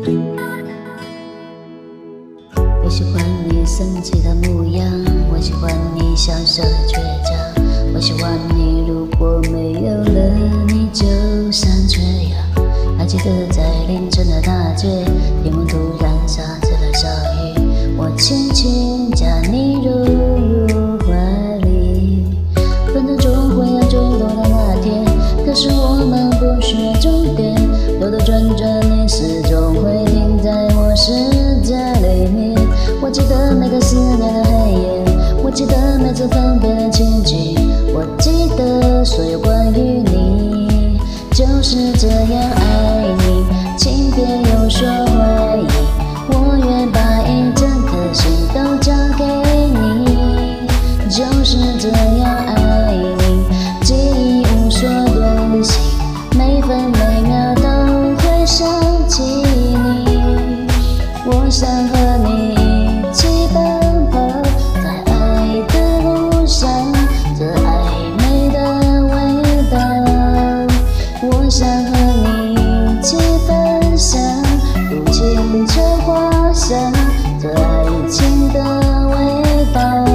我喜欢你生气的模样，我喜欢你小小的倔强，我喜欢你如果没有了你就像这样。还记得在凌晨的大街，天空突然下起了小雨，我轻轻将你揉入怀里。分分钟会要坠落的那天，可是我们不需要终点，兜兜转转你始终会停在我世界里面。我记得每个思念的黑夜，我记得每次分别的情景，我记得所有关于你，就是这样爱你，请别又说怀疑，我愿把一整颗心都交给你，就是这样爱你，记忆无所遁形，每分每秒都会想起你，我想和你一起奔跑在爱的路上，这暧昧的味道，我想和你一起分享如清澈花香，这爱情的味道。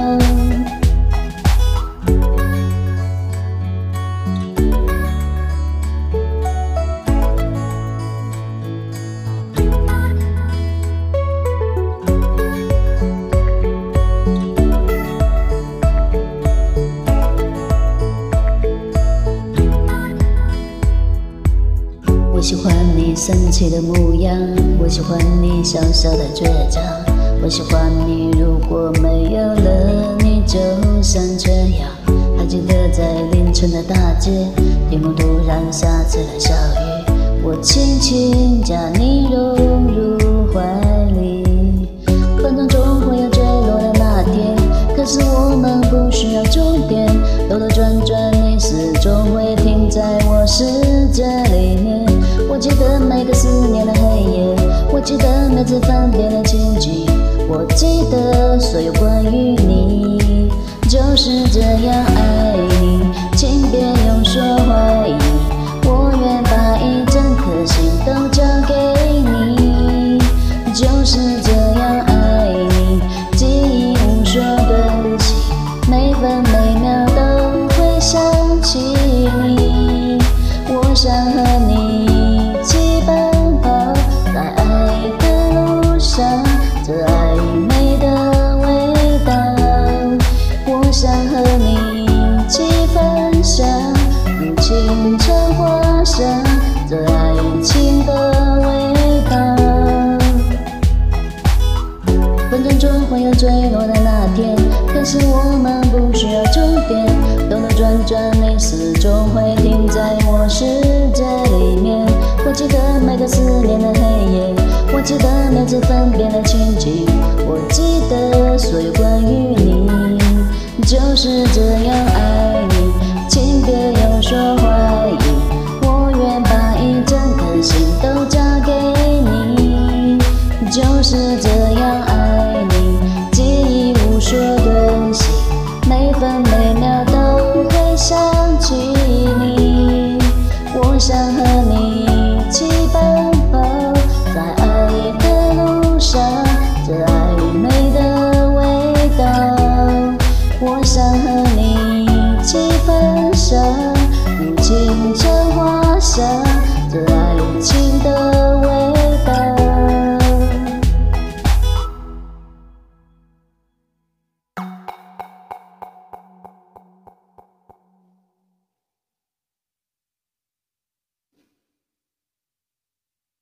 我喜欢你生气的模样，我喜欢你小小的倔强，我喜欢你如果没有了你就像这样。还记得在凌晨的大街，天空突然下起了小雨，我轻轻将你融入怀里。分分钟会有坠落的那天，可是我们不需要终点，兜兜转转你始终会停在我世界里面。我记得每个思念的黑夜，我记得每次分别的情景，我记得所有关于你，就是这样爱你，请别又说怀疑，我愿把一整颗心都交给你，就是这样爱你，记忆无所遁形，每分每秒都会想起你，我想和你一起奔跑在爱的路上，这暧昧的味道，我想和你一起分享如清澈花香，这爱情的味道。分分钟会有坠落的那天，可是我们不需要终点，兜兜转转你始终会停在我世界里面。我记得每个思念的黑夜，我记得每次分别的情景，我记得所有关于你，就是这样爱你，请别又说